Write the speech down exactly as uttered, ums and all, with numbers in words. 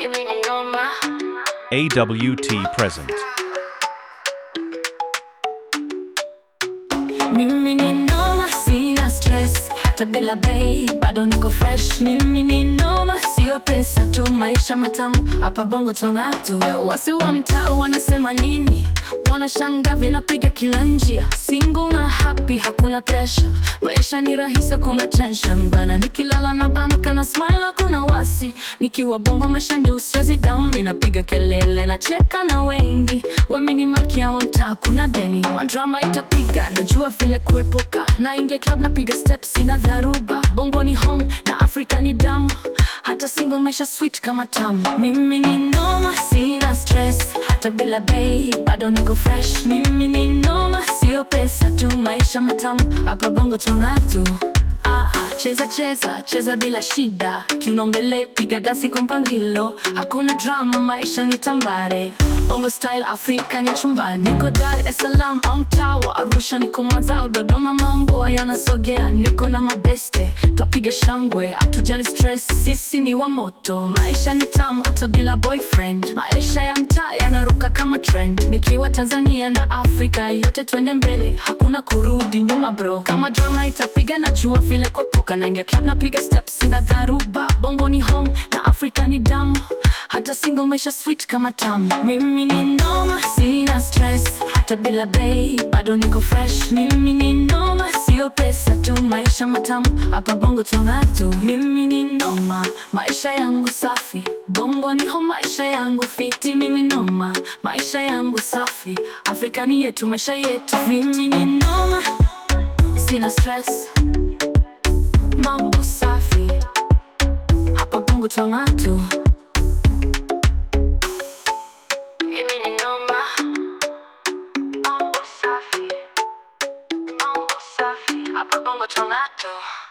A W T present. Mimi ni noma, sina stress, hata bila bei, bado niko fresh. Mimi ni noma, sio pesa tu, maisha matamu, hapa bongo tongatu. Wasi wa mtaa wanasema nini? Wanashangaa vinapiga kila njia. Single na happy, hakuna pressure. Maisha ni rahisi, kuna tension bana. Nikilala na bamka na smile, hakuna wasi. Nikiwa bongo maisha ni usiwezi down. Ninapiga kelele, nacheka na wengi. Wamini malkia wa mtaa, kuna deni. One drama itapiga, najua vile kuepuka. Na inge club napiga steps, sina dharuba. Bongo ni home, na Afrika ni damu. Hata single maisha sweet kama tamu. Mimi ni noma, sina stress, hata bila bei, bado niko fresh. Mimi ni noma, sio pesa tu, maisha matamu, hapa bongo tongatu. Ah, ah, cheza cheza, cheza bila shida. Kiuno mbele, piga dansi kwa mpangilio. Hakuna drama, maisha ni tambare. Bongo style, Afrika ni chumbani. Niko Dar es Salaam, Mtawa, Arusha, niko Mazao, Dodoma, mambo yanasogea. Niko na mabeste, twapiga shangwe, hatujali stress, sisi ni wa moto. Maisha ni tamu, hata bila boyfriend. Maisha ya mtaa yanaruka kama trend. Nikiwa Tanzania na Afrika, yote twende mbele, hakuna kurudi nyuma bro. Kama drama itapiga, najua vile kuepuka. Na ingia club napiga steps, sina dharuba. Bongo ni home, na Afrika ni damu. Hata single maisha sweet kama tamu. Mimi ni noma, sina stress, hata bila bei, bado niko fresh. Mimi ni noma, sio pesa tu, maisha matamu, hapa bongo tongatu. Mimi ni noma, maisha yangu safi. Bongo ni home, maisha yangu fiti. Mimi noma, maisha yangu safi. Afrika ni yetu, maisha yetu. Mimi ni noma, sina stress, mambo safi, hapa bongo tongatu. Mimi ni noma, mambo safi, mambo safi, hapa bongo tongatu.